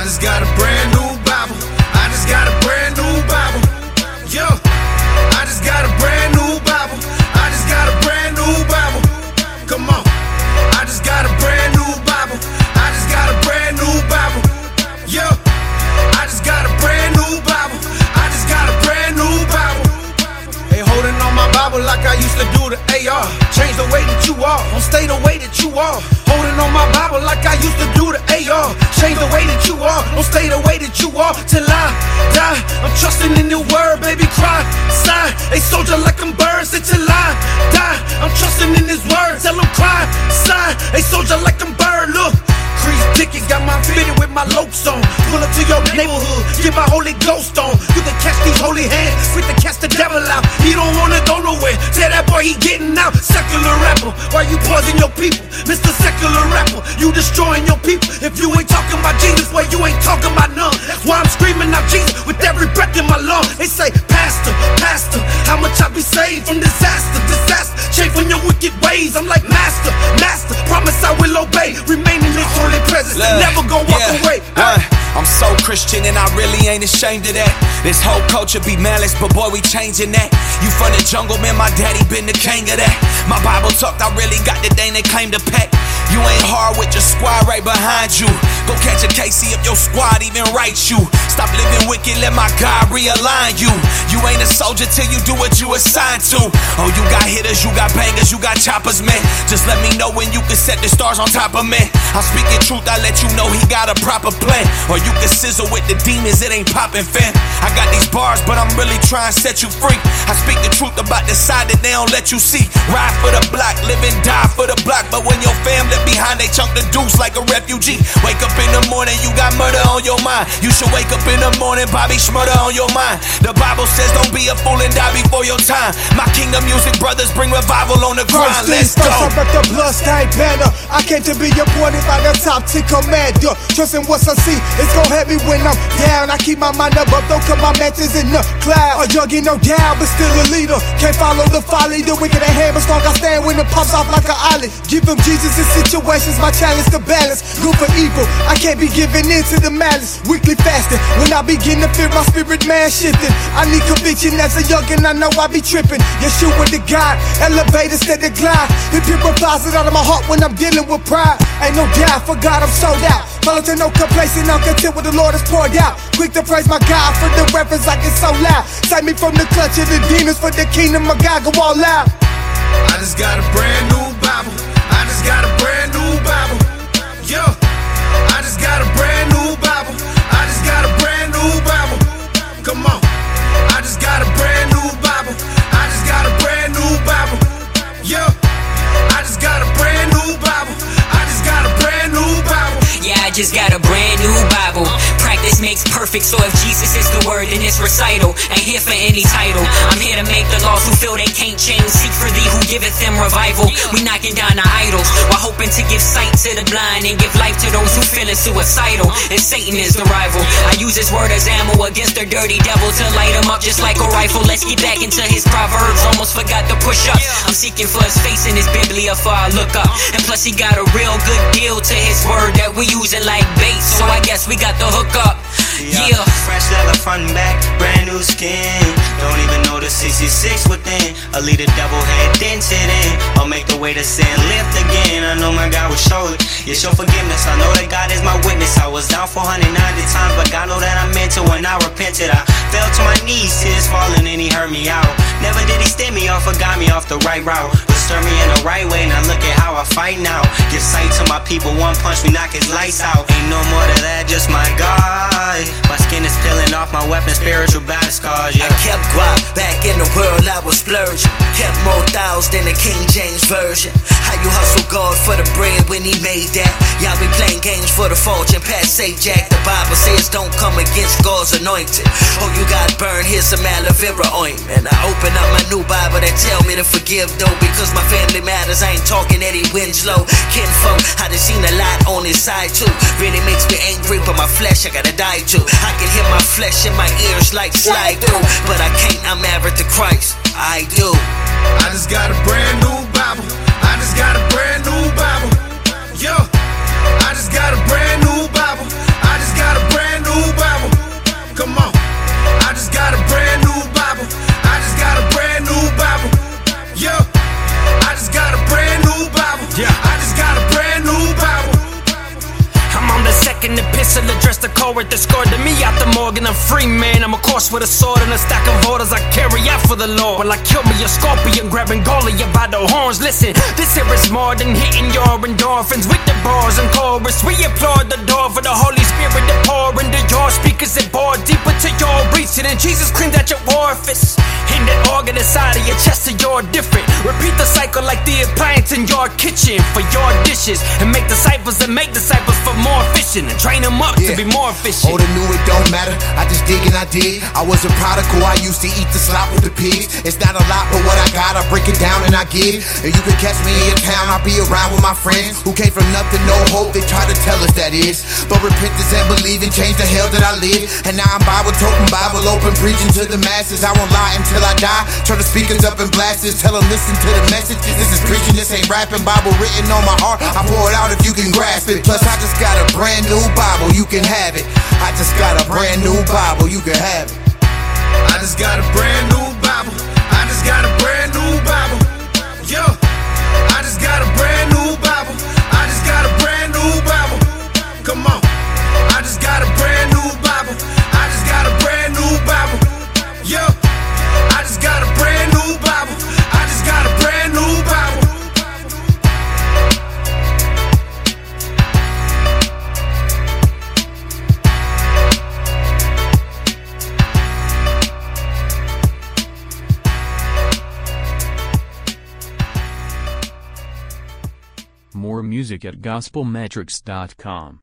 just got a brand new Bible. I just got a brand new Bible. Yo, I just got a brand new Bible. I just got a brand new Bible. Come on. I just got a brand new Bible. I just got a brand new Bible. Yo, I just got a brand new Bible. I just got a brand new Bible. Hey, holding on my Bible like I used to do the AR. Change the way that you are, don't stay the way that you are. Holding on my Bible like I used to do the AR. Change the way that you are, don't stay the way that you are. Till I die, I'm trusting in your word, baby, cry, sigh. A soldier like I'm birds, say till I die, I'm trusting in his word. Tell him cry, sigh. A soldier like I'm bird, look. Crease ticket, got my fitted with my lopes on. Pull up to your neighborhood, get my Holy Ghost on. You can catch these holy hands, quick to catch the devil out. He don't wanna go nowhere, tell that boy he getting out. Secular rapper, why you pausing your people? Mr. Secular rapper, you destroying your people. If you ain't talking about Jesus, well you ain't talking about none. That's why I'm screaming out Jesus with every breath in my lungs. They say, Pastor, Pastor, how much I be saved from disaster, disaster. Change from your wicked ways. I'm like, Master, Master, promise I will obey. Remain in this holy presence, never gon' walk away. I'm so Christian and I really ain't ashamed of that. This whole culture be malice, but boy we changing that. You from the jungle, man, my daddy been the king of that. My Bible talked, I really got the thing they claim to pack. You ain't hard with your squad right behind you. Go catch a case, see if your squad even writes you. Stop living wicked, let my God realign you. You ain't a soldier till you do what you assigned to. Oh, you got hitters, you got bangers, you got choppers, man. Just let me know when you can set the stars on top of me. I'm speaking truth, I let you know he got a proper plan. Or you can sizzle with the demons, it ain't popping, fam. I got these bars, but I'm really trying to set you free. I speak the truth about the side that they don't let you see. Ride for the block, live and die for the block. But when your fam left behind, they chunk the deuce like a refugee. Wake up in the morning, you got murder on your mind. You should wake up in the morning, Bobby Schmurder on your mind. The Bible says don't be a fool and die before your time. My Kingdom Music brothers bring revival on the grind. Let's go. First, I'm at the bloodstained banner. I came to be appointed by the top 10 commander. Trusting what I see, it's gon' help me when I'm down. I keep my mind up, don't cut my matches in the cloud. A junkie, no doubt, but still a leader. Can't follow the folly, the wicked and hammer strong. I stand when it pops off like an olive. Give him Jesus in situations, my challenge to balance. Good for evil, I can't be giving in to the malice. Weekly fasting, when I begin to fear my spirit man shifting. I need conviction as a youngin', I know I be tripping. Yeshua the God, elevator instead of glide. It purifies it out of my heart when I'm dealing with pride. Ain't no doubt, for God I'm sold out. Follow to no complacent, I'm content with the Lord has poured out. Quick to praise my God for the reference like it's so loud. Save me from the clutch of the demons, for the kingdom of God go all out. I just got a brand new Bible. I just got a brand new Bible. Yo, I just got a brand new Bible. I just got a brand new Bible. Come on. I just got a brand new Bible. I just got a brand new Bible. Yo, I just got a brand new Bible. I just got a brand new Bible. Yeah, I just got a brand new Bible. Practice makes perfect, so if Jesus is the word, then it's recital. Ain't here for any title. I'm here to make the lost who feel they can't change. Seek for thee who giveth them revival. We knocking down the idols while hoping to give sight to the blind and give life to those who feeling suicidal. And Satan is the rival. I use his word as ammo against the dirty devil to light him up just like a rifle. Let's get back into his proverbs. Almost forgot to push up. I'm seeking for his face in his biblia for I look up. And plus he got a real good deal to his word that we using like bait. So I guess we got the hook up. Yeah. Fresh leather front and back, brand new skin. Don't even know the 66 within. A leader double head dented in. Or make the way to sin lift again. I know my God will show it. Yeah, show forgiveness. I know that God is my witness. I was down 490 times, but God know that I meant it when I repented. I fell to my knees, tears falling, and he heard me out. Never did he stem me off or got me off the right route. But stir me in the right way, now look at how I fight now. Give sight to my people, one punch, we knock his lights out. Ain't no more to that, just my God. My skin is peeling off my weapon, spiritual battle scars, yeah. I kept guap, back in the world I was splurging. Kept more thousands than the King James Version. How you hustle God for the bread when he made that? Y'all be playing games for the fortune, Pat say Jack. The Bible says don't come against God's anointed. Oh, you got burned, here's some aloe vera ointment. I open up my new Bible that tell me to forgive though, because my family matters, I ain't talking Eddie Winslow. Kinfolk, I done seen a lot on his side too. Really makes me angry, but my flesh I gotta die too. I can hear my flesh in my ears like slide through, but I can't, I'm married to Christ, I do. I just got a brand new Bible. I just got a brand new Bible. Yo, I just got a brand new Bible. I just got a brand rest of Corinth escorted me out the morgue, and I'm free, man. I'm a corpse with a sword and a stack of orders I carry out for the Lord. Well, I killed me a scorpion, grabbing Goliath by the horns. Listen, this here is more than hitting your endorphins with the bars and chorus. We applaud the door for the Holy Spirit to pour into your speakers and bore deeper to your reaching, and Jesus cleans out your orifice. And that organ inside of your chest, so you're different. Repeat the cycle like the appliance in your kitchen for your dishes, and make disciples for more fishing, and train them up to be more efficient. Old and new, it don't matter. I just dig and I dig. I was a prodigal. I used to eat the slop with the pigs. It's not a lot, but what I got, I break it down and I give. And you can catch me in town. I'll be around with my friends who came from nothing, no hope. They try to tell us that is, but repentance and believing changed the hell that I live. And now I'm Bible toting, Bible open, preaching to the masses. I won't lie until I die. Turn the speakers up and blast this. Tell them listen to the message. This is preaching. This ain't rapping. Bible written on my heart. I pour it out if you can grasp it. Plus I just got a brand new Bible. You can have it. I just got a brand new Bible. You can have it. I just got a brand new Bible. I just got a brand new Bible. Yo, I just got a brand new Bible. I just got a brand new Bible. Come on. I just got a brand new Bible. I just got a brand new Bible. Yo, I just got a brand new Bible. I just got a brand new Bible. More music at gospelmetrics.com.